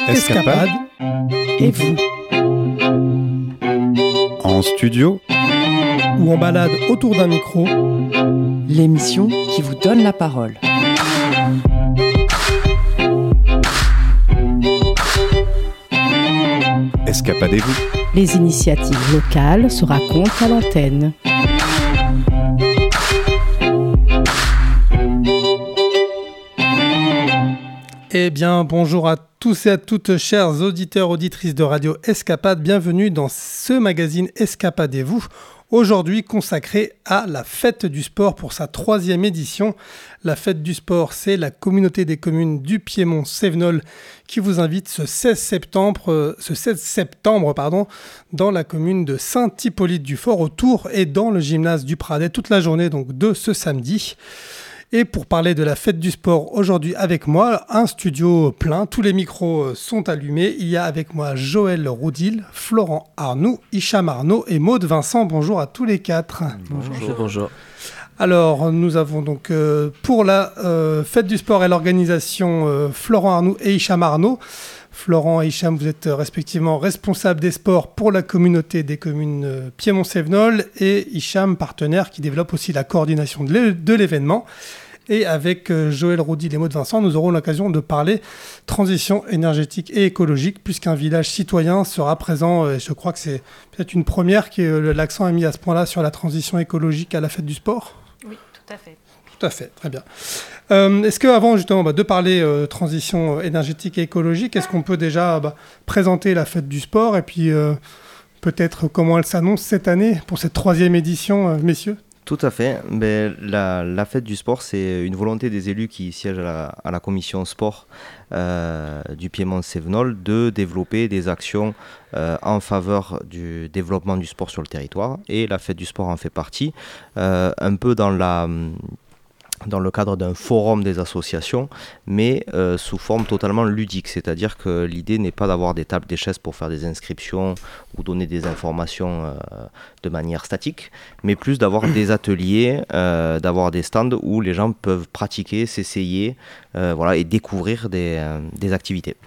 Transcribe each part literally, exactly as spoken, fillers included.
Escapade et vous. En studio Ou en balade autour d'un micro. L'émission qui vous donne la parole. Escapadez-vous. Les initiatives locales se racontent à l'antenne. Eh bien, bonjour à tous et à toutes, chers auditeurs, auditrices de Radio Escapade. Bienvenue dans ce magazine Escapadez-vous, aujourd'hui consacré à la Fête du Sport pour sa troisième édition. La Fête du Sport, c'est la communauté des communes du Piémont-Cévenol qui vous invite ce seize septembre, euh, ce seize septembre pardon, dans la commune de Saint-Hippolyte-du-Fort, autour et dans le gymnase du Pradet, toute la journée donc de ce samedi. Et pour parler de la Fête du Sport aujourd'hui avec moi, un studio plein, tous les micros sont allumés. Il y a avec moi Joël Roudil, Florent Arnoux, Hicham Arnaud et Maud Vincent. Bonjour à tous les quatre. Bonjour. Bonjour. Bonjour. Alors, nous avons donc euh, pour la euh, Fête du Sport et l'organisation euh, Florent Arnoux et Hicham Arnaud. Florent et Hicham, vous êtes respectivement responsables des sports pour la communauté des communes euh, Piémont-Cévenol et Hicham, partenaire qui développe aussi la coordination de, l'é- de l'événement. Et avec euh, Joël Roudil et Maud Vincent, nous aurons l'occasion de parler transition énergétique et écologique, puisqu'un village citoyen sera présent. Et je crois que c'est peut-être une première que euh, l'accent est mis à ce point-là sur la transition écologique à la Fête du Sport. Oui, tout à fait. Tout à fait, très bien. Euh, est-ce qu'avant justement bah, de parler euh, transition énergétique et écologique, est-ce qu'on peut déjà bah, présenter la Fête du Sport et puis euh, peut-être comment elle s'annonce cette année pour cette troisième édition, euh, messieurs ? Tout à fait. Mais la, la Fête du Sport, c'est une volonté des élus qui siègent à la, à la commission sport euh, du Piémont-Cévenol de développer des actions euh, en faveur du développement du sport sur le territoire. Et la Fête du Sport en fait partie, euh, un peu dans la... dans le cadre d'un forum des associations, mais euh, sous forme totalement ludique. C'est-à-dire que l'idée n'est pas d'avoir des tables, des chaises pour faire des inscriptions ou donner des informations euh, de manière statique, mais plus d'avoir des ateliers, euh, d'avoir des stands où les gens peuvent pratiquer, s'essayer euh, voilà, et découvrir des, euh, des activités.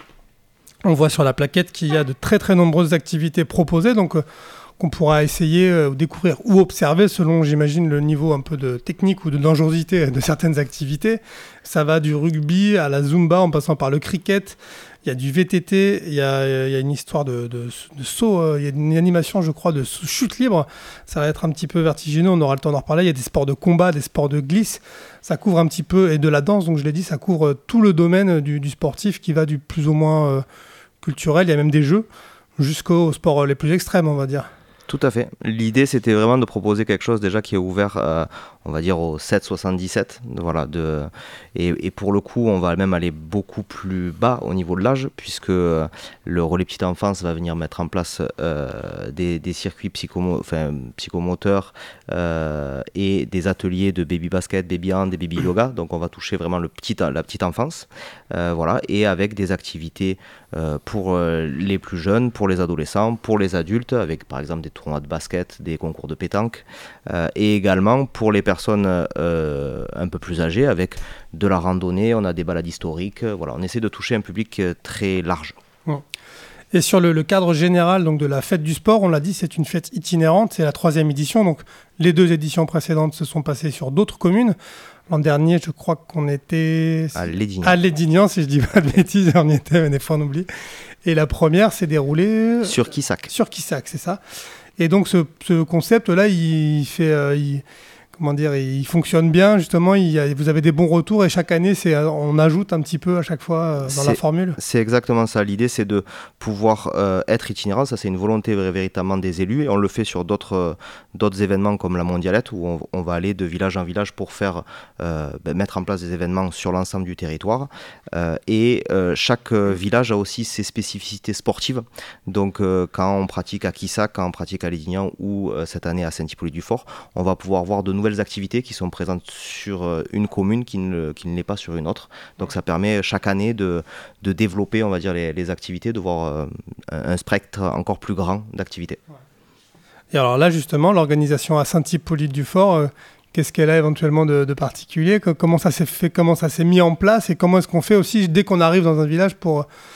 On voit sur la plaquette qu'il y a de très très nombreuses activités proposées, donc euh, qu'on pourra essayer, euh, découvrir ou observer selon, j'imagine, le niveau un peu de technique ou de dangerosité de certaines activités. Ça va du rugby à la zumba en passant par le cricket. Il y a du V T T, il y a, il y a une histoire de, de, de saut, euh, il y a une animation, je crois, de chute libre. Ça va être un petit peu vertigineux, on aura le temps d'en reparler. Il y a des sports de combat, des sports de glisse. Ça couvre un petit peu, et de la danse, donc je l'ai dit, ça couvre tout le domaine du, du sportif qui va du plus ou moins euh, culturel. Il y a même des jeux jusqu'aux sports les plus extrêmes, on va dire. Tout à fait. L'idée, c'était vraiment de proposer quelque chose déjà qui est ouvert, euh, on va dire, au sept soixante-dix-sept. Voilà, de, et, et pour le coup, on va même aller beaucoup plus bas au niveau de l'âge, puisque le relais petite enfance va venir mettre en place euh, des, des circuits psychomo- enfin, psychomoteurs euh, et des ateliers de baby basket, baby hand et baby yoga. Donc, on va toucher vraiment le petit, la petite enfance. Euh, voilà, et avec des activités euh, pour euh, les plus jeunes, pour les adolescents, pour les adultes, avec par exemple des tournois de basket, des concours de pétanque, euh, et également pour les personnes euh, un peu plus âgées, avec de la randonnée, on a des balades historiques, euh, voilà, on essaie de toucher un public euh, très large. Et sur le, le cadre général donc, de la Fête du Sport, on l'a dit, c'est une fête itinérante, c'est la troisième édition, donc les deux éditions précédentes se sont passées sur d'autres communes. L'an dernier, je crois qu'on était à Lédignan. À Lédignan, si je dis pas de bêtises, on y était, mais des fois on oublie. Et la première s'est déroulée... Sur Quissac. Sur Quissac, c'est ça. Et donc ce, ce concept-là, il fait... Euh, il... Comment dire, il fonctionne bien, justement, il y a, vous avez des bons retours et chaque année, c'est, on ajoute un petit peu à chaque fois euh, dans c'est, la formule. C'est exactement ça. L'idée, c'est de pouvoir euh, être itinérant. Ça, c'est une volonté véritablement des élus et on le fait sur d'autres, euh, d'autres événements comme la Mondialette où on, on va aller de village en village pour faire, euh, ben, mettre en place des événements sur l'ensemble du territoire. Euh, et euh, chaque euh, village a aussi ses spécificités sportives. Donc, euh, quand on pratique à Quissac, quand on pratique à Lédignan ou euh, cette année à Saint-Hippolyte-du-Fort, on va pouvoir voir de nouvelles activités qui sont présentes sur une commune qui ne, qui ne l'est pas sur une autre. Donc ça permet chaque année de, de développer, on va dire, les, les activités, de voir euh, un spectre encore plus grand d'activités. Et alors là, justement, l'organisation à Saint-Hippolyte-du-Fort, euh, qu'est-ce qu'elle a éventuellement de, de particulier ? Comment ça s'est fait ? Comment ça s'est mis en place ? Et comment est-ce qu'on fait aussi dès qu'on arrive dans un village pour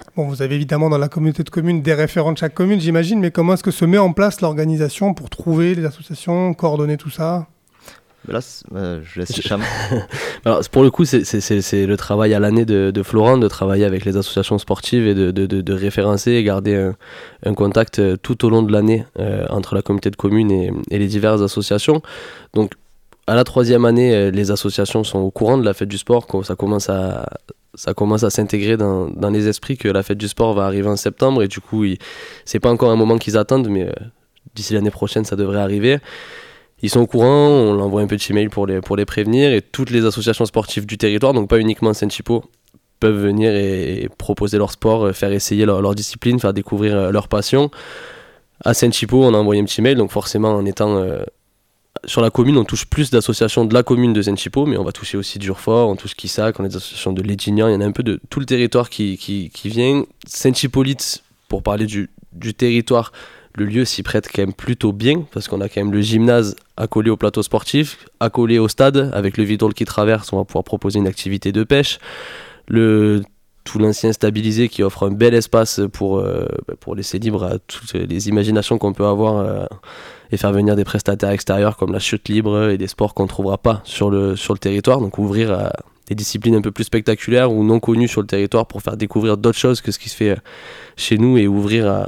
Bon, vous avez évidemment dans la communauté de communes des référents de chaque commune, j'imagine, mais comment est-ce que se met en place l'organisation pour trouver les associations, coordonner tout ça ? Là, euh, je laisse Hicham. Alors, pour le coup, c'est, c'est, c'est, c'est le travail à l'année de, de Florent, de travailler avec les associations sportives et de, de, de, de référencer et garder un, un contact tout au long de l'année euh, entre la communauté de communes et, et les diverses associations. Donc, à la troisième année, les associations sont au courant de la fête du sport, ça commence à, ça commence à s'intégrer dans, dans les esprits que la fête du sport va arriver en septembre et du coup, il, c'est pas encore un moment qu'ils attendent, mais euh, d'ici l'année prochaine, ça devrait arriver. Ils sont au courant, on leur envoie un petit mail pour les, pour les prévenir et toutes les associations sportives du territoire, donc pas uniquement Saint-Chipo, peuvent venir et, et proposer leur sport, faire essayer leur, leur discipline, faire découvrir leur passion. À Saint-Chipo, on a envoyé un petit mail, donc forcément en étant euh, sur la commune, on touche plus d'associations de la commune de Saint-Chipo, mais on va toucher aussi Durfort, on touche Quissac, on a des associations de Lédignan, il y en a un peu de tout le territoire qui, qui, qui vient. Saint-Hippolyte, pour parler du, du territoire, le lieu s'y prête quand même plutôt bien, parce qu'on a quand même le gymnase accolé au plateau sportif, accolé au stade, avec le Vidol qui traverse, on va pouvoir proposer une activité de pêche. Le, tout l'ancien stabilisé qui offre un bel espace pour, euh, pour laisser libre à toutes les imaginations qu'on peut avoir euh, et faire venir des prestataires extérieurs comme la chute libre et des sports qu'on ne trouvera pas sur le, sur le territoire, donc ouvrir à des disciplines un peu plus spectaculaires ou non connues sur le territoire pour faire découvrir d'autres choses que ce qui se fait chez nous et ouvrir à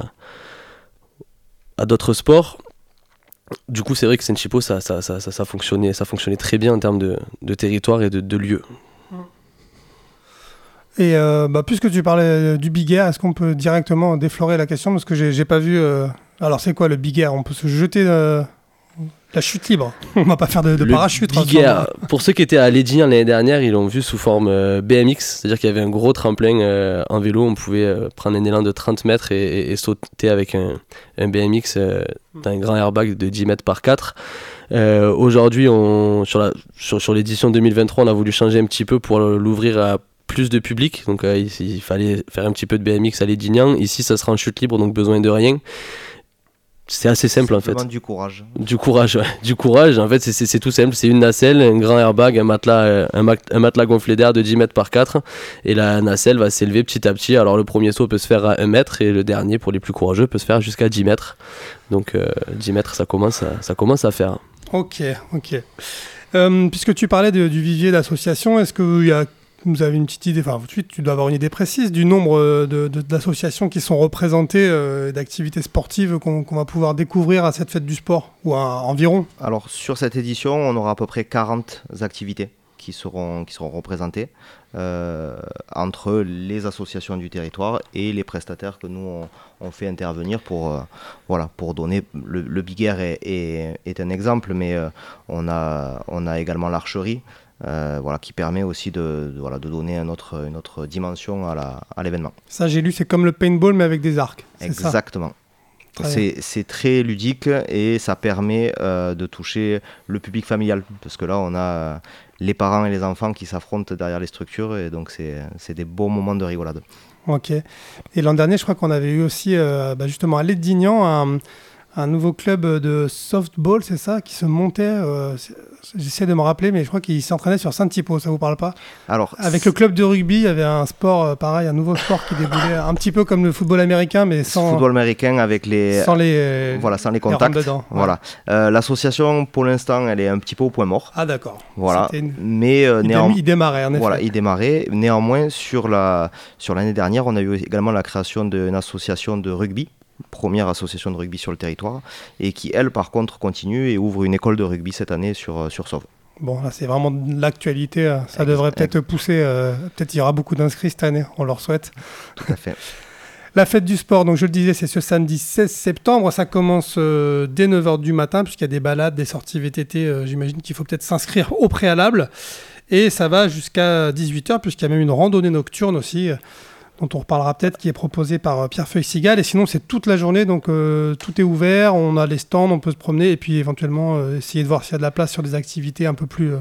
à d'autres sports. Du coup, c'est vrai que Saint-Chipo, ça, ça, ça, ça, ça, fonctionnait, ça fonctionnait très bien en termes de, de territoire et de, de lieu. Et euh, bah, puisque tu parlais du Big Air, est-ce qu'on peut directement déflorer la question ? Parce que j'ai, j'ai pas vu... Euh... Alors, c'est quoi le Big Air ? On peut se jeter... Euh... La chute libre. On va pas faire de, de parachute. Big Air, pour ceux qui étaient à Lédignan l'année dernière, ils l'ont vu sous forme euh, B M X, c'est-à-dire qu'il y avait un gros tremplin euh, en vélo, on pouvait euh, prendre un élan de trente mètres et, et, et sauter avec un, un B M X euh, d'un grand airbag de dix mètres par quatre. Euh, aujourd'hui, on, sur, la, sur, sur l'édition deux mille vingt-trois, on a voulu changer un petit peu pour l'ouvrir à plus de public, donc euh, il, il fallait faire un petit peu de B M X à Lédignan. Ici, ça sera en chute libre, donc besoin de rien. C'est assez simple en fait. Du courage. Du courage, ouais. Du courage. En fait, c'est, c'est, c'est tout simple. C'est une nacelle, un grand airbag, un matelas, un, ma- un matelas gonflé d'air de dix mètres par quatre. Et la nacelle va s'élever petit à petit. Alors, le premier saut peut se faire à un mètre et le dernier, pour les plus courageux, peut se faire jusqu'à dix mètres. Donc, euh, dix mètres, ça commence à, ça commence à faire. Ok, ok. Euh, puisque tu parlais de, du vivier d'associations, est-ce que y a, vous avez une petite idée, enfin, tout de suite, tu dois avoir une idée précise du nombre de, de, d'associations qui sont représentées, euh, d'activités sportives qu'on, qu'on va pouvoir découvrir à cette fête du sport, ou à, environ ? Alors, sur cette édition, on aura à peu près quarante activités qui seront, qui seront représentées euh, entre les associations du territoire et les prestataires que nous, on, on fait intervenir pour, euh, voilà, pour donner... Le, le Big Air est, est, est un exemple, mais euh, on, a, on a également l'archerie, Euh, voilà, qui permet aussi de, de, voilà, de donner un autre, une autre dimension à, la, à l'événement. Ça, j'ai lu, c'est comme le paintball, mais avec des arcs. C'est Exactement. Ça très c'est, c'est très ludique et ça permet euh, de toucher le public familial. Parce que là, on a les parents et les enfants qui s'affrontent derrière les structures et donc c'est, c'est des beaux moments de rigolade. Ok. Et l'an dernier, je crois qu'on avait eu aussi, euh, bah justement, à Lédignan, un, un nouveau club de softball, c'est ça, qui se montait... Euh, j'essaie de me rappeler, mais je crois qu'il s'entraînait sur Saint-Hippo, ça vous parle pas ? Alors, avec le club de rugby, il y avait un sport, euh, pareil, un nouveau sport qui déboulait, un petit peu comme le football américain, mais sans... football américain avec les... Sans les... Euh, voilà, sans les contacts. Les dedans, ouais. Voilà. Euh, l'association, pour l'instant, elle est un petit peu au point mort. Ah d'accord. Voilà. Une... Mais euh, il, néan... dé- il démarrait, en effet. Voilà, il démarrait. Néanmoins, sur, la... sur l'année dernière, on a eu également la création d'une association de rugby, première association de rugby sur le territoire, et qui, elle, par contre, continue et ouvre une école de rugby cette année sur, sur Sauve. Bon, là, c'est vraiment de l'actualité. Ça Ex- devrait peut-être ex- pousser. Euh, peut-être qu'il y aura beaucoup d'inscrits cette année. On leur souhaite. Tout à fait. La fête du sport, donc je le disais, c'est ce samedi seize septembre. Ça commence euh, dès neuf heures du matin, puisqu'il y a des balades, des sorties V T T. Euh, j'imagine qu'il faut peut-être s'inscrire au préalable. Et ça va jusqu'à dix-huit heures, puisqu'il y a même une randonnée nocturne aussi, euh, dont on reparlera peut-être, qui est proposée par euh, Pierre-Feuille Sigal. Et sinon, c'est toute la journée, donc euh, tout est ouvert. On a les stands, on peut se promener, et puis éventuellement euh, essayer de voir s'il y a de la place sur des activités un peu plus euh,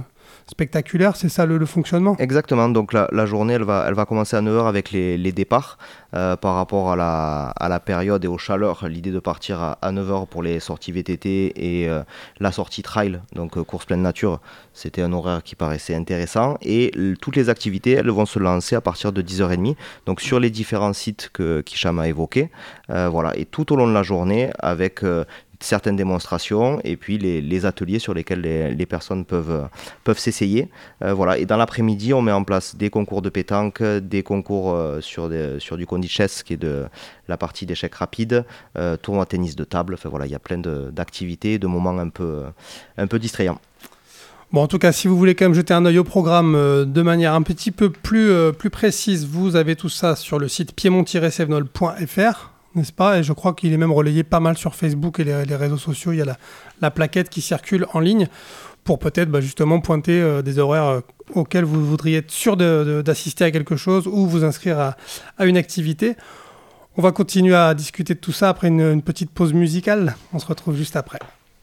spectaculaire, c'est ça le, le fonctionnement ? Exactement, donc la, la journée elle va, elle va commencer à neuf heures avec les, les départs euh, par rapport à la, à la période et aux chaleurs. L'idée de partir à, à neuf heures pour les sorties V T T et euh, la sortie trail, donc euh, course pleine nature, c'était un horaire qui paraissait intéressant et l- toutes les activités elles vont se lancer à partir de dix heures trente, donc sur les différents sites que qu'Hicham a évoqués, euh, voilà, et tout au long de la journée avec euh, certaines démonstrations et puis les, les ateliers sur lesquels les, les personnes peuvent, peuvent s'essayer. Euh, voilà. Et dans l'après-midi, on met en place des concours de pétanque, des concours euh, sur, des, sur du Condi Chess, qui est de la partie d'échecs rapide, euh, tournoi de tennis de table. Enfin, voilà, il y a plein de, d'activités, de moments un peu, un peu distrayants. Bon, en tout cas, si vous voulez quand même jeter un œil au programme euh, de manière un petit peu plus, euh, plus précise, vous avez tout ça sur le site piémont tiret sevenol point f r. N'est-ce pas ? Et je crois qu'il est même relayé pas mal sur Facebook et les, les réseaux sociaux. Il y a la, la plaquette qui circule en ligne pour peut-être bah, justement pointer euh, des horaires euh, auxquels vous voudriez être sûr de, de, d'assister à quelque chose ou vous inscrire à, à une activité. On va continuer à discuter de tout ça après une, une petite pause musicale. On se retrouve juste après.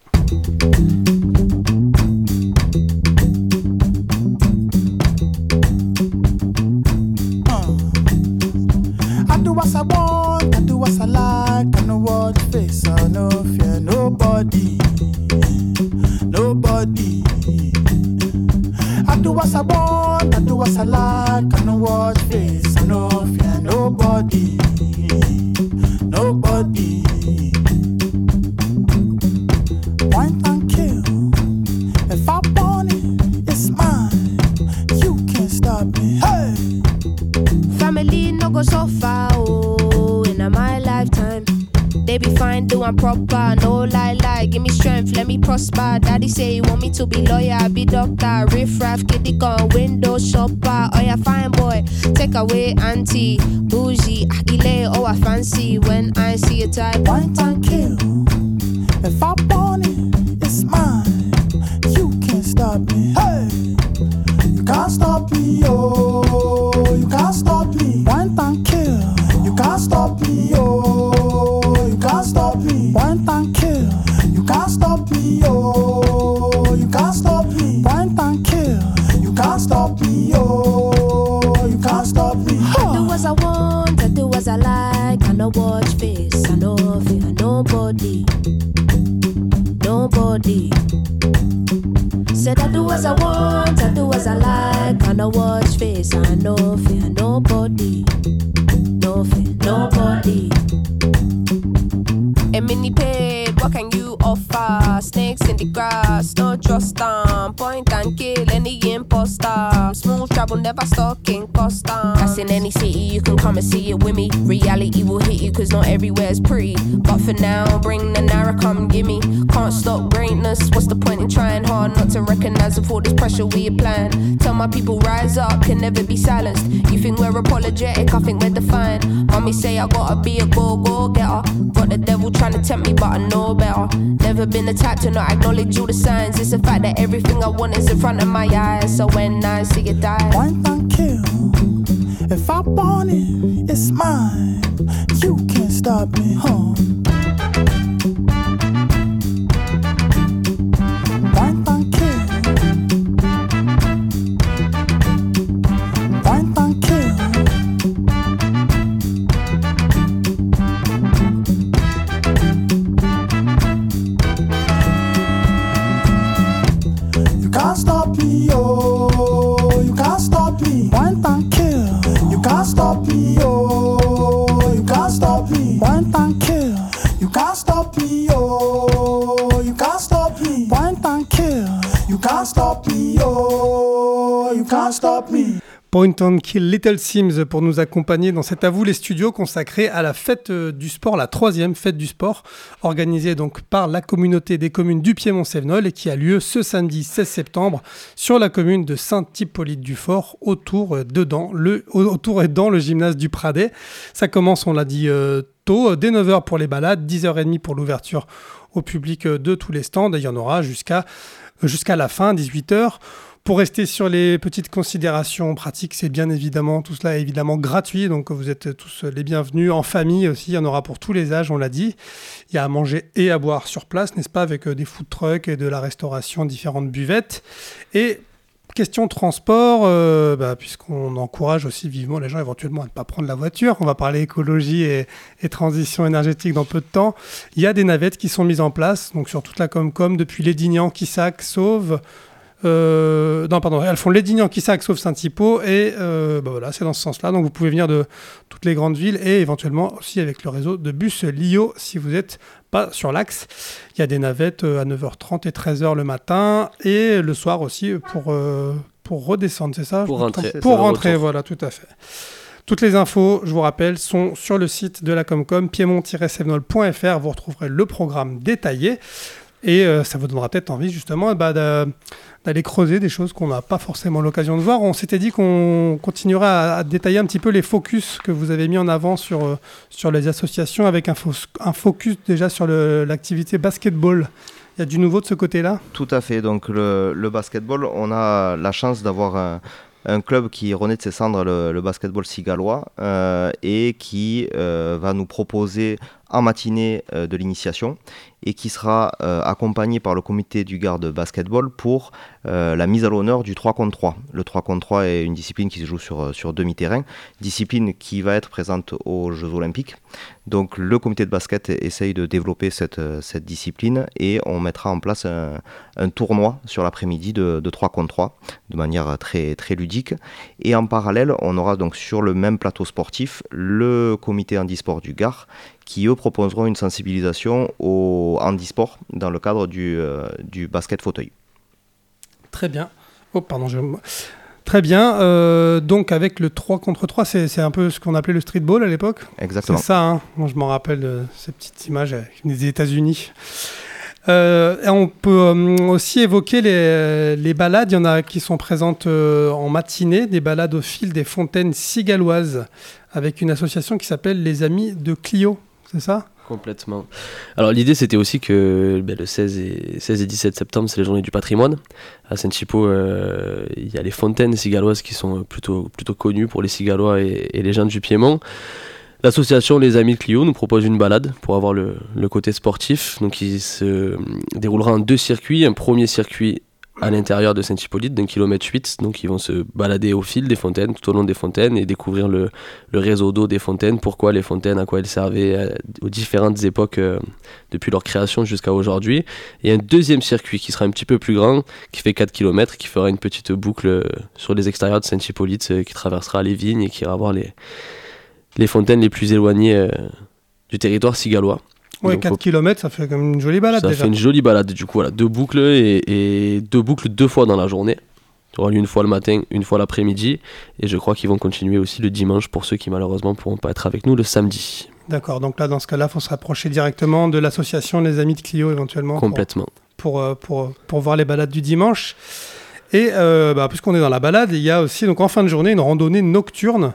What I want, I do what I like, I know what face, I no fear nobody, nobody. I do what I want, I do what I like, I know what face, I no fear nobody, nobody. Point and kill, if I want it, it's mine, you can't stop me, hey! Family no go so far, oh, in my lifetime. They be fine, doing proper, no lie, lie. Give me strength, let me prosper. Daddy say you want me to be lawyer, be doctor. Riff raff, kitty gun, window shopper. Oh yeah, fine boy, take away auntie, bougie, akile, oh I fancy. When I see a type, point and kill. If I want it, it's mine. You can't stop me, hey! You can't stop me, oh, you can't stop me. Point and kill. You can't stop me, oh, you can't stop me. Point and kill. You can't stop me, oh, you can't stop me. Point and kill. You can't stop me, oh, you can't stop me. I do as I want, I do as I like. I no watch face, I no fear nobody, nobody. Said I do as I want, I do as I like. I no watch face, I no fear nobody, no fear nobody. A mini paid, what can you offer? Snakes in the grass, no trust them. Point and kill any imposter. Smooth travel, never stuck in custom. That's in any city, you can come and see it with me. Reality will hit you, cause not everywhere's pretty. But for now, bring the Nara, come gimme. Can't stop greatness, what's the point in trying hard not to recognize of all this pressure we applying? Tell my people rise up, can never be silenced. You think we're apologetic, I think we're defiant. Mommy say I gotta be a go-go-getter. Got the devil trying to tempt me, but I know better. Never been the type to not acknowledge all the signs. It's the fact that everything I want is in front of my eyes. So when I see it die, point and kill. If I want it, it's mine. You can't stop me, huh? Point and kill. Point and kill. You can't stop me, oh, you can't stop me. Point and kill. You can't stop me, oh, you can't stop me. Point and kill. You can't stop me, oh, you can't stop me. Point and kill. You can't stop me, oh, you can't stop me. Point and Kill, Little Sims pour nous accompagner dans cet À vous les studios consacré à la fête du sport, la troisième fête du sport, organisée donc par la communauté des communes du Piémont-Sévenol et qui a lieu ce samedi seize septembre sur la commune de Saint-Hippolyte-du-Fort autour, dedans, le, autour et dans le gymnase du Pradet. Ça commence, on l'a dit euh, tôt, dès neuf heures pour les balades, dix heures trente pour l'ouverture au public de tous les stands et il y en aura jusqu'à, jusqu'à la fin, dix-huit heures. Pour rester sur les petites considérations pratiques, c'est bien évidemment, tout cela est évidemment gratuit, donc vous êtes tous les bienvenus, en famille aussi, il y en aura pour tous les âges, on l'a dit. Il y a à manger et à boire sur place, n'est-ce pas, avec des food trucks et de la restauration, différentes buvettes. Et question transport, euh, bah, puisqu'on encourage aussi vivement les gens éventuellement à ne pas prendre la voiture. On va parler écologie et, et transition énergétique dans peu de temps. Il y a des navettes qui sont mises en place, donc sur toute la Comcom, depuis Lédignan, Quissac, Sauve. Euh, non, pardon, elles font Lédignan, Quissac, Sauve, Saint-Hypo. Et euh, bah, voilà, c'est dans ce sens-là. Donc vous pouvez venir de toutes les grandes villes et éventuellement aussi avec le réseau de bus Lio si vous êtes pas sur l'axe. Il y a des navettes à neuf heures trente et treize heures le matin et le soir aussi pour, euh, pour redescendre, c'est ça? Pour rentrer. Pour rentrer, voilà, tout à fait. Toutes les infos, je vous rappelle, sont sur le site de la Comcom, piémont tiret sévenol point f r. Vous retrouverez le programme détaillé et euh, ça vous donnera peut-être envie justement bah, de, d'aller creuser des choses qu'on n'a pas forcément l'occasion de voir. On s'était dit qu'on continuerait à, à détailler un petit peu les focus que vous avez mis en avant sur, euh, sur les associations avec un, fo- un focus déjà sur le, l'activité basketball. Il y a du nouveau de ce côté-là? Tout à fait. Donc le, le basketball, on a la chance d'avoir un, un club qui renaît de ses cendres, le, le basketball cigalois, euh, et qui euh, va nous proposer en matinée euh, de l'initiation et qui sera euh, accompagné par le comité du Gard de basketball pour euh, la mise à l'honneur du trois contre trois. Le trois contre trois est une discipline qui se joue sur, sur demi-terrain, discipline qui va être présente aux Jeux Olympiques. Donc le comité de basket essaye de développer cette, cette discipline et on mettra en place un, un tournoi sur l'après-midi de, de trois contre trois de manière très, très ludique. Et en parallèle, on aura donc sur le même plateau sportif le comité handisport du Gard qui eux proposeront une sensibilisation au handisport dans le cadre du, euh, du basket fauteuil. Très bien. Oh, pardon, je... Très bien. Euh, donc, avec le trois contre trois, c'est, c'est un peu ce qu'on appelait le streetball à l'époque. Exactement. C'est ça, hein. Moi, je m'en rappelle de ces petites images des États-Unis. Euh, et on peut euh, aussi évoquer les, les balades. Il y en a qui sont présentes euh, en matinée, des balades au fil des fontaines cigaloises, avec une association qui s'appelle Les Amis de Clio. C'est ça? Complètement. Alors l'idée c'était aussi que ben, le seize et, seize et dix-sept septembre c'est les journées du patrimoine. À Saint-Hypo, euh, il y a les fontaines cigaloises qui sont plutôt, plutôt connues pour les Cigalois et, et les gens du Piémont. L'association Les Amis de Clio nous propose une balade pour avoir le, le côté sportif. Donc il se déroulera en deux circuits. Un premier circuit à l'intérieur de Saint-Hippolyte d'un kilomètre huit, donc ils vont se balader au fil des fontaines, tout au long des fontaines et découvrir le, le réseau d'eau des fontaines, pourquoi les fontaines, à quoi elles servaient euh, aux différentes époques euh, depuis leur création jusqu'à aujourd'hui. Et un deuxième circuit qui sera un petit peu plus grand, qui fait quatre kilomètres, qui fera une petite boucle euh, sur les extérieurs de Saint-Hippolyte, euh, qui traversera les vignes et qui ira voir les, les fontaines les plus éloignées euh, du territoire cigalois. Ouais, quatre kilomètres, ça fait comme une jolie balade ça déjà. Ça fait une jolie balade, du coup, voilà, deux boucles et, et deux boucles deux fois dans la journée. Il y aura une fois le matin, une fois l'après-midi, et je crois qu'ils vont continuer aussi le dimanche pour ceux qui malheureusement ne pourront pas être avec nous le samedi. D'accord, donc là, dans ce cas-là, il faut se rapprocher directement de l'association Les Amis de Clio éventuellement. Complètement. Pour, pour, pour, pour voir les balades du dimanche. Et euh, bah, puisqu'on est dans la balade, il y a aussi donc, en fin de journée une randonnée nocturne.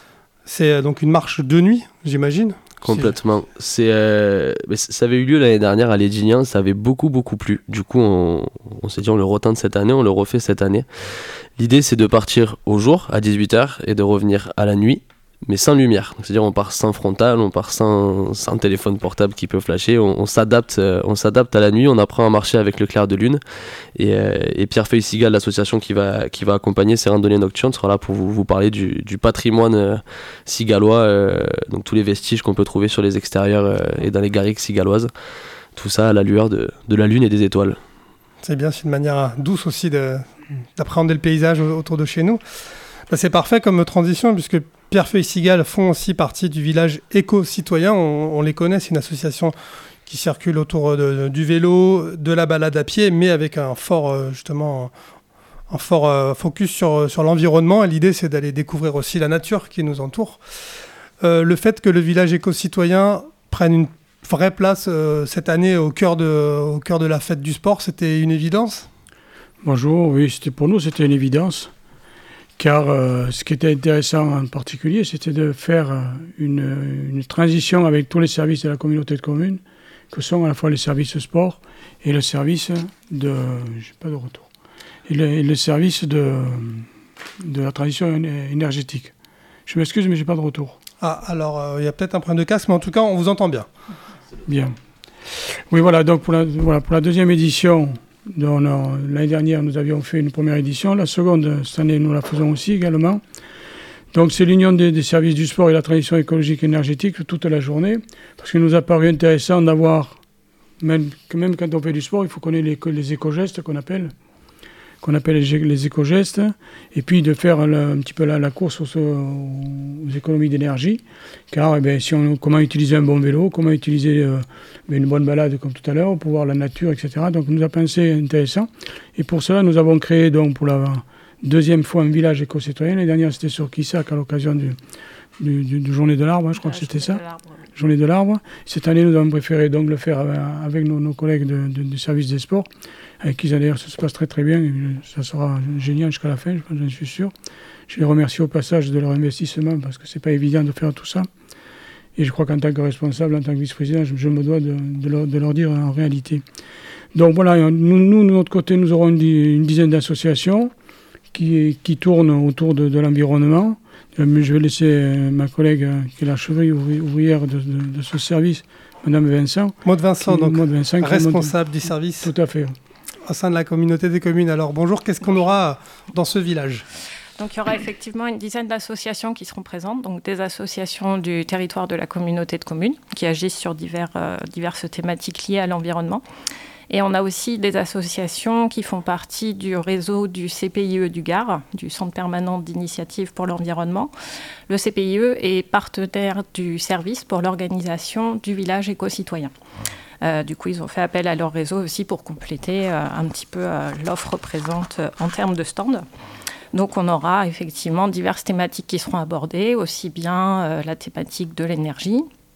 C'est donc une marche de nuit, j'imagine. Complètement. C'est, euh, ça avait eu lieu l'année dernière à Lédignan, ça avait beaucoup beaucoup plu. Du coup, on, on s'est dit on le retente cette année, on le refait cette année. L'idée, c'est de partir au jour à dix-huit heures et de revenir à la nuit, mais sans lumière. Donc, c'est-à-dire on part sans frontal, on part sans, sans téléphone portable qui peut flasher, on, on, s'adapte, euh, on s'adapte à la nuit, on apprend à marcher avec le clair de lune. Et, euh, et Pierre-Feuille Sigal, l'association qui va, qui va accompagner ces randonnées nocturnes, sera là pour vous, vous parler du, du patrimoine euh, cigalois, euh, donc tous les vestiges qu'on peut trouver sur les extérieurs euh, et dans les garrigues cigaloises. Tout ça à la lueur de, de la lune et des étoiles. C'est bien, c'est une manière douce aussi de, d'appréhender le paysage autour de chez nous. Ben, c'est parfait comme transition puisque Pierre-Feuille Sigal font aussi partie du village éco-citoyen. On, on les connaît, c'est une association qui circule autour de, de, du vélo, de la balade à pied, mais avec un fort, justement, un fort euh, focus sur, sur l'environnement. Et l'idée, c'est d'aller découvrir aussi la nature qui nous entoure. Euh, le fait que le village éco-citoyen prenne une vraie place euh, cette année au cœur, de, au cœur de la fête du sport, c'était une évidence? Bonjour, oui, c'était pour nous, c'était une évidence. Car euh, ce qui était intéressant en particulier, c'était de faire euh, une, une transition avec tous les services de la communauté de communes, que sont à la fois les services sport et le service de... j'ai pas de retour. Et le, et le service de, de la transition énergétique. Je m'excuse, mais j'ai pas de retour. Ah, alors il euh, y a peut-être un problème de casque, mais en tout cas, on vous entend bien. Bien. Oui, voilà, donc pour la, voilà, pour la deuxième édition, Donc, on, l'année dernière, nous avions fait une première édition. La seconde, cette année, nous la faisons aussi également. Donc, c'est l'union des, des services du sport et la transition écologique et énergétique toute la journée. Parce qu'il nous a paru intéressant d'avoir, même, même quand on fait du sport, il faut connaître les, les éco-gestes qu'on appelle, qu'on appelle les, les éco-gestes. Et puis, de faire la, un petit peu la, la course aux, aux économies d'énergie. Car, eh bien, si on, comment utiliser un bon vélo, comment utiliser euh, une bonne balade, comme tout à l'heure, pour voir la nature, et cetera. Donc, nous a pensé intéressant. Et pour cela, nous avons créé, donc, pour la deuxième fois, un village éco-citoyen. L'année dernière, c'était sur Quissac, à l'occasion du, du, du, du Journée de l'Arbre, hein, je crois ah, que c'était ça. Oui. Journée de l'Arbre. Cette année, nous avons préféré donc le faire avec nos, nos collègues de, de, du service des sports, avec qui, d'ailleurs, ça se passe très très bien. Et ça sera génial jusqu'à la fin, j'en suis sûr. Je les remercie au passage de leur investissement, parce que c'est pas évident de faire tout ça. Et je crois qu'en tant que responsable, en tant que vice-président, je, je me dois de, de, leur, de leur dire en réalité. Donc voilà, nous, nous de notre côté, nous aurons une, une dizaine d'associations qui, qui tournent autour de, de l'environnement. Mais je vais laisser ma collègue, qui est la cheville ouvrière de, de, de ce service, Madame Vincent. Maud Vincent, qui, donc Maud Vincent, responsable du service. Tout à fait. Au sein de la communauté des communes. Alors bonjour, qu'est-ce qu'on aura dans ce village ? Donc il y aura effectivement une dizaine d'associations qui seront présentes, donc des associations du territoire de la communauté de communes qui agissent sur divers, euh, diverses thématiques liées à l'environnement. Et on a aussi des associations qui font partie du réseau du C P I E du Gard, du Centre permanent d'initiative pour l'environnement. Le C P I E est partenaire du service pour l'organisation du village éco-citoyen. Euh, du coup, ils ont fait appel à leur réseau aussi pour compléter euh, un petit peu euh, l'offre présente euh, en termes de stands. Donc, on aura effectivement diverses thématiques qui seront abordées, aussi bien euh, la thématique de l'énergie,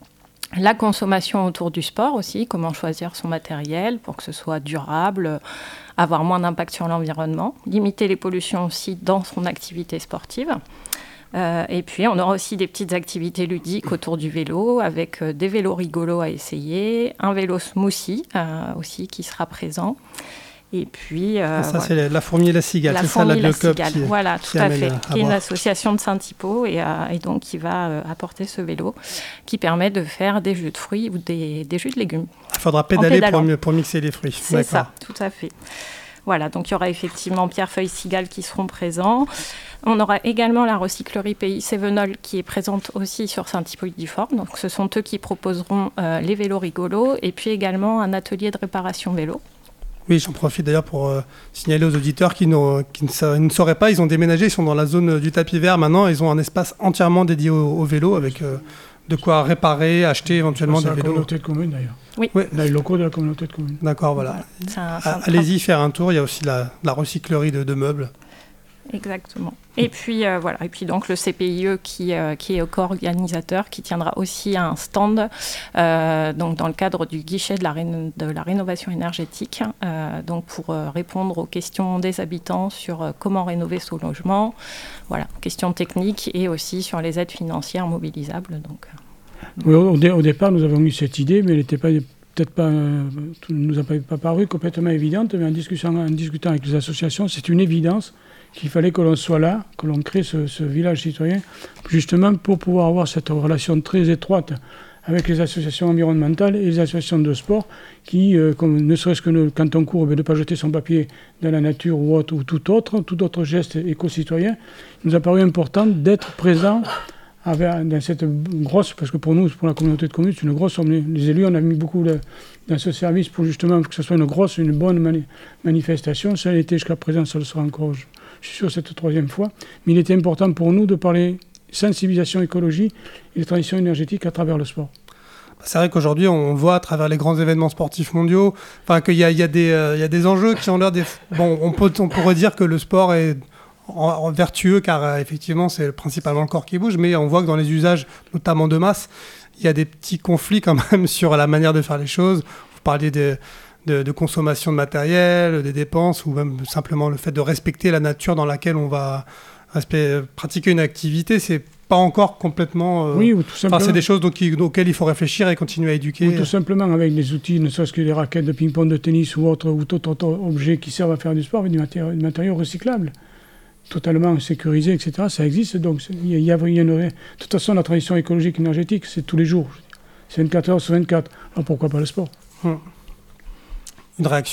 la consommation autour du sport aussi, comment choisir son matériel pour que ce soit durable, avoir moins d'impact sur l'environnement, limiter les pollutions aussi dans son activité sportive. Euh, et puis, on aura aussi des petites activités ludiques autour du vélo, avec euh, des vélos rigolos à essayer, un vélo smoothie euh, aussi qui sera présent. Et puis, euh, ça, voilà. c'est la fourmi et la cigale, la c'est ça, la Biocop qui, voilà, tout qui à fait, à qui est une boire. association de Saint-Hypo et, euh, et donc qui va euh, apporter ce vélo qui permet de faire des jus de fruits ou des, des jus de légumes. Il faudra pédaler pour, pour mixer les fruits. C'est ça, tout à fait. Voilà, donc il y aura effectivement Pierre-Feuille Cigale qui seront présents. On aura également la recyclerie Pays Sévenol qui est présente aussi sur Saint-Hippolyte-du-Fort. Donc ce sont eux qui proposeront euh, les vélos rigolos et puis également un atelier de réparation vélo. Oui, j'en profite d'ailleurs pour euh, signaler aux auditeurs qui, qui ne, sa- ne sauraient pas, ils ont déménagé, ils sont dans la zone du tapis vert maintenant, ils ont un espace entièrement dédié au, au vélo avec euh, de quoi réparer, acheter éventuellement des vélos. C'est la vélos. communauté de communes d'ailleurs. Oui. Ouais. Là, les locaux de la communauté de communes. D'accord, voilà. voilà. C'est un, c'est un Allez-y faire un tour, il y a aussi la, la recyclerie de, de meubles. Exactement. Et puis euh, voilà. Et puis donc le C P I E qui euh, qui est co-organisateur, qui tiendra aussi un stand euh, donc dans le cadre du guichet de la, réno- de la rénovation énergétique, euh, donc pour euh, répondre aux questions des habitants sur euh, comment rénover son logement, voilà, questions techniques et aussi sur les aides financières mobilisables. Donc. Euh, Oui, au, dé- au départ, nous avons eu cette idée, mais elle n'était pas peut-être pas, euh, tout ne nous a pas, pas paru complètement évidente, mais en discutant, en discutant avec les associations, c'est une évidence qu'il fallait que l'on soit là, que l'on crée ce, ce village citoyen, justement pour pouvoir avoir cette relation très étroite avec les associations environnementales et les associations de sport qui, euh, comme, ne serait-ce que nous, quand on court, de ne pas jeter son papier dans la nature ou, autre, ou tout autre, tout autre geste éco-citoyen, il nous a paru important d'être présent avec, dans cette grosse, parce que pour nous, pour la communauté de communes, c'est une grosse, les élus, on a mis beaucoup de, dans ce service pour justement que ce soit une grosse, une bonne mani- manifestation. Ça a été jusqu'à présent, ça le sera encore, je, je suis sûr, cette troisième fois. Mais il était important pour nous de parler sensibilisation écologie et de transition énergétique à travers le sport. C'est vrai qu'aujourd'hui, on voit à travers les grands événements sportifs mondiaux, enfin qu'il y a, il y a des, euh, il y a des enjeux qui ont l'air des. Bon, on peut, on pourrait dire que le sport est en, en vertueux car euh, effectivement, c'est principalement le corps qui bouge, mais on voit que dans les usages, notamment de masse, il y a des petits conflits quand même sur la manière de faire les choses. Vous parliez de, de, de consommation de matériel, des dépenses, ou même simplement le fait de respecter la nature dans laquelle on va respect, pratiquer une activité. C'est pas encore complètement... Euh... Oui, ou tout simplement... Enfin, c'est des choses donc, qui, auxquelles il faut réfléchir et continuer à éduquer. Ou tout simplement avec des outils, ne serait-ce que des raquettes de ping-pong, de tennis ou autres, ou tout autre objet qui servent à faire du sport avec du matériau, du matériau recyclable, totalement sécurisé, et cetera. Ça existe, donc il y, y, y a une... De toute façon, la transition écologique énergétique, c'est tous les jours. C'est vingt-quatre heures sur vingt-quatre. Alors pourquoi pas le sport ? hum. Une réaction ?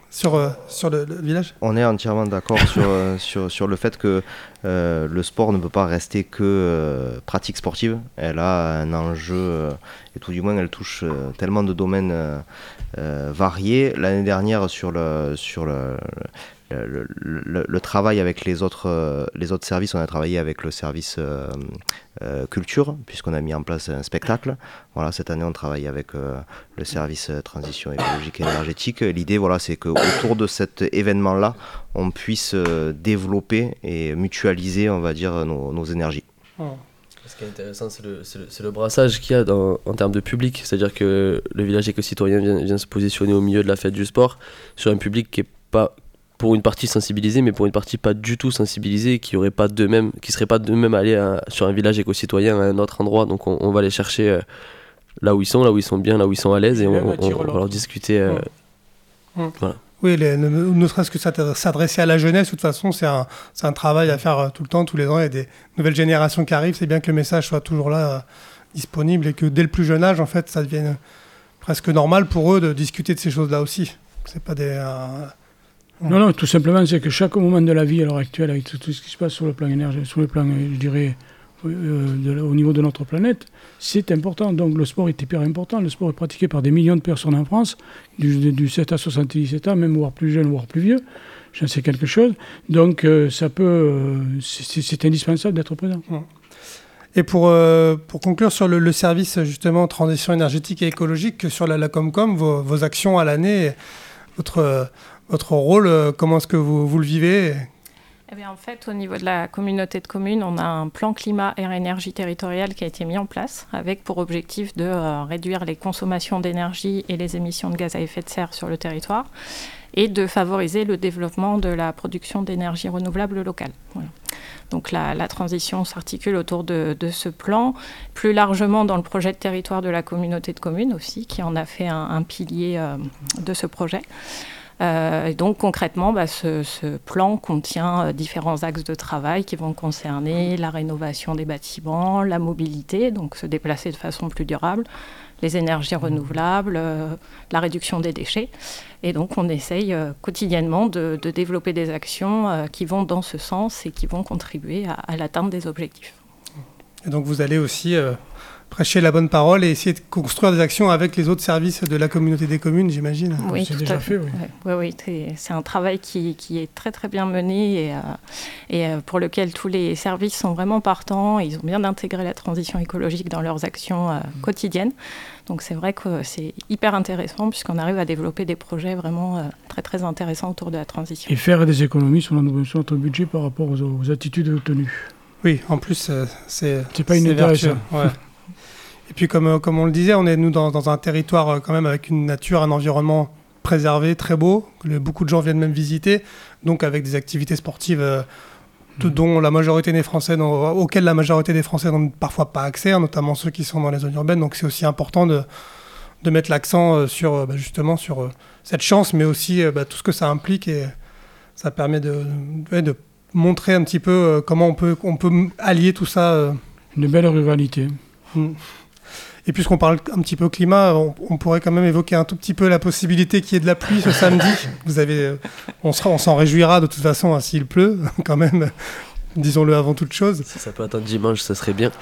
sur, euh, sur le, le village ? On est entièrement d'accord sur, euh, sur, sur le fait que euh, le sport ne peut pas rester que euh, pratique sportive. Elle a un enjeu, euh, et tout du moins elle touche euh, tellement de domaines euh, euh, variés. L'année dernière, sur le, sur le, le, le, le, le travail avec les autres, euh, les autres services, on a travaillé avec le service euh, euh, culture, puisqu'on a mis en place un spectacle. Voilà, cette année, on travaille avec euh, le service euh, transition écologique et énergétique. L'idée, voilà, c'est qu'autour de cet événement-là, on puisse euh, développer et mutualiser, on va dire, nos, nos énergies. Oh. Ce qui est intéressant, c'est le, c'est le, c'est le brassage qu'il y a dans, en termes de public. C'est-à-dire que le village éco-citoyen vient, vient se positionner au milieu de la fête du sport sur un public qui est pas, pour une partie sensibilisé, mais pour une partie pas du tout sensibilisé, qui aurait pas de même, qui serait pas de même aller à, sur un village éco-citoyen à un autre endroit. Donc on, on va les chercher euh, là où ils sont, là où ils sont bien, là où ils sont à l'aise, et on, on, on va leur discuter. Euh, mmh. Mmh. Voilà. Oui, les, ne, ne serait-ce que s'adresser à la jeunesse, de toute façon, c'est un, c'est un travail à faire tout le temps, tous les ans. Il y a des nouvelles générations qui arrivent. C'est bien que le message soit toujours là, euh, disponible, et que dès le plus jeune âge, en fait, ça devienne presque normal pour eux de discuter de ces choses-là aussi. C'est pas des... Euh, Non, non, tout simplement, c'est que chaque moment de la vie à l'heure actuelle, avec tout, tout ce qui se passe sur le plan énergétique, sur le plan, je dirais, euh, de, au niveau de notre planète, c'est important. Donc le sport est hyper important. Le sport est pratiqué par des millions de personnes en France, du, du sept à soixante-dix-sept ans, même voire plus jeunes, voire plus vieux. J'en sais quelque chose. Donc euh, ça peut, euh, c'est, c'est indispensable d'être présent. Et pour, euh, pour conclure sur le, le service, justement, transition énergétique et écologique, sur la, la Comcom, vos, vos actions à l'année, votre... Euh, Votre rôle, comment est-ce que vous, vous le vivez ? Eh bien, en fait, au niveau de la communauté de communes, on a un plan climat air énergie territorial qui a été mis en place avec pour objectif de euh, réduire les consommations d'énergie et les émissions de gaz à effet de serre sur le territoire et de favoriser le développement de la production d'énergie renouvelable locale. Voilà. Donc la, la transition s'articule autour de, de ce plan, plus largement dans le projet de territoire de la communauté de communes aussi, qui en a fait un, un pilier euh, de ce projet. Euh, et donc concrètement, bah, ce, ce plan contient euh, différents axes de travail qui vont concerner la rénovation des bâtiments, la mobilité, donc se déplacer de façon plus durable, les énergies renouvelables, euh, la réduction des déchets. Et donc on essaye euh, quotidiennement de, de développer des actions euh, qui vont dans ce sens et qui vont contribuer à, à l'atteinte des objectifs. Et donc vous allez aussi... Euh prêcher la bonne parole et essayer de construire des actions avec les autres services de la communauté des communes, j'imagine. Oui, c'est tout déjà à fait, fait. oui. Ouais, ouais, ouais, c'est un travail qui, qui est très très bien mené et, euh, et euh, pour lequel tous les services sont vraiment partants. Ils ont bien intégré la transition écologique dans leurs actions euh, mmh. quotidiennes. Donc c'est vrai que c'est hyper intéressant puisqu'on arrive à développer des projets vraiment euh, très très intéressants autour de la transition. Et faire des économies sur notre budget par rapport aux, aux attitudes tenues. Oui, en plus, euh, c'est... C'est pas inintéressant. Ouais. Et puis, comme, comme on le disait, on est, nous, dans, dans un territoire euh, quand même avec une nature, un environnement préservé, très beau, que les, beaucoup de gens viennent même visiter, donc avec des activités sportives euh, de, mmh. dont la majorité des Français, n'ont, auxquelles la majorité des Français n'ont parfois pas accès, hein, notamment ceux qui sont dans les zones urbaines. Donc, c'est aussi important de, de mettre l'accent euh, sur, euh, bah, justement, sur euh, cette chance, mais aussi euh, bah, tout ce que ça implique. Et ça permet de, de, de montrer un petit peu euh, comment on peut, on peut allier tout ça. Euh. Une belle ruralité. Mmh. Et puisqu'on parle un petit peu climat, on, on pourrait quand même évoquer un tout petit peu la possibilité qu'il y ait de la pluie ce samedi. Vous avez, on, sera, on s'en réjouira de toute façon hein, s'il pleut, quand même, disons-le avant toute chose. Si ça peut attendre dimanche, ça serait bien.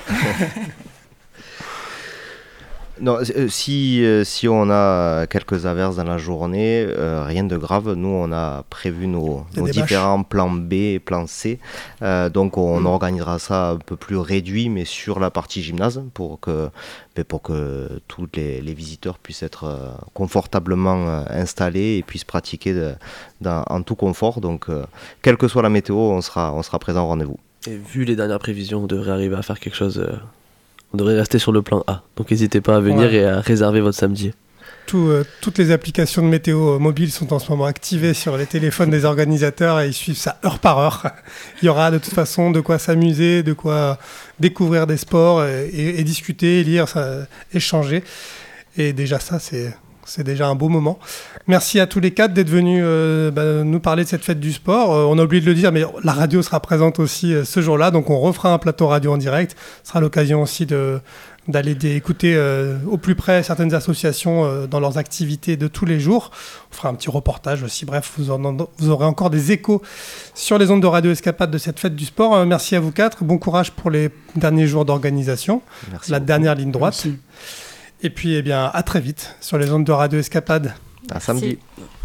Non, euh, si, euh, si on a quelques averses dans la journée, euh, rien de grave. Nous, on a prévu nos, nos différents plans B et plans C. Euh, donc, on mmh. organisera ça un peu plus réduit, mais sur la partie gymnase, pour que, pour que tous les, les visiteurs puissent être euh, confortablement euh, installés et puissent pratiquer de, dans, en tout confort. Donc, euh, quelle que soit la météo, on sera, on sera présent au rendez-vous. Et vu les dernières prévisions, on devrait arriver à faire quelque chose... Euh... On devrait rester sur le plan A. Donc n'hésitez pas à venir ouais. et à réserver votre samedi. Tout, euh, toutes les applications de météo euh, mobile sont en ce moment activées sur les téléphones des organisateurs et ils suivent ça heure par heure. Il y aura de toute façon de quoi s'amuser, de quoi découvrir des sports et, et, et discuter, lire, ça, échanger. Et déjà ça, c'est, C'est déjà un beau moment. Merci à tous les quatre d'être venus euh, bah, nous parler de cette fête du sport. Euh, on a oublié de le dire, mais la radio sera présente aussi euh, ce jour-là. Donc on refera un plateau radio en direct. Ce sera l'occasion aussi de, d'aller écouter euh, au plus près certaines associations euh, dans leurs activités de tous les jours. On fera un petit reportage aussi. Bref, vous, en, vous aurez encore des échos sur les ondes de Radio Escapade de cette fête du sport. Euh, merci à vous quatre. Bon courage pour les derniers jours d'organisation. Merci la beaucoup. Dernière ligne droite. Merci. Et puis, eh bien, à très vite sur les ondes de Radio Escapade. À samedi.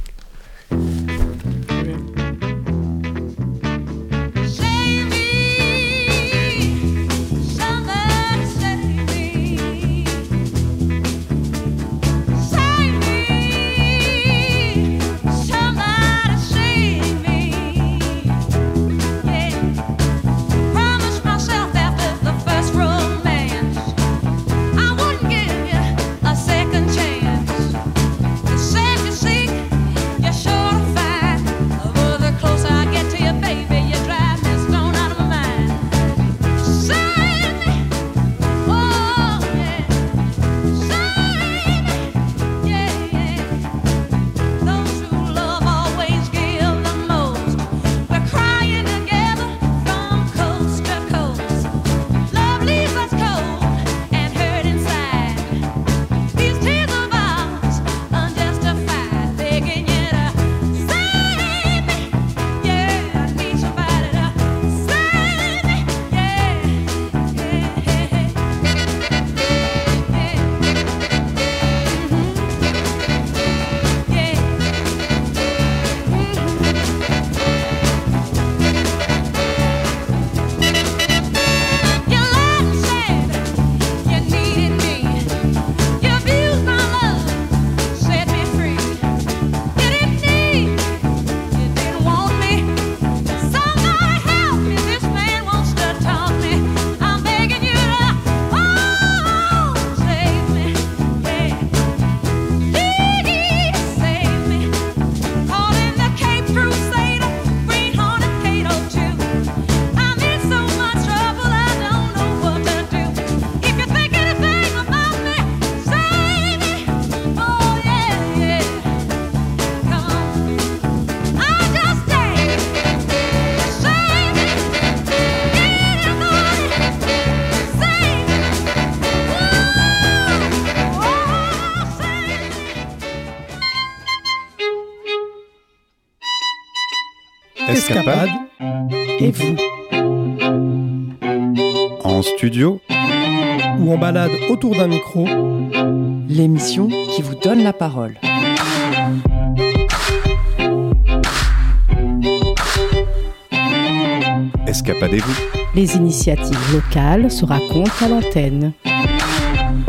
Escapade et vous. En studio ou en balade autour d'un micro. L'émission qui vous donne la parole. Escapadez-vous. Les initiatives locales se racontent à l'antenne.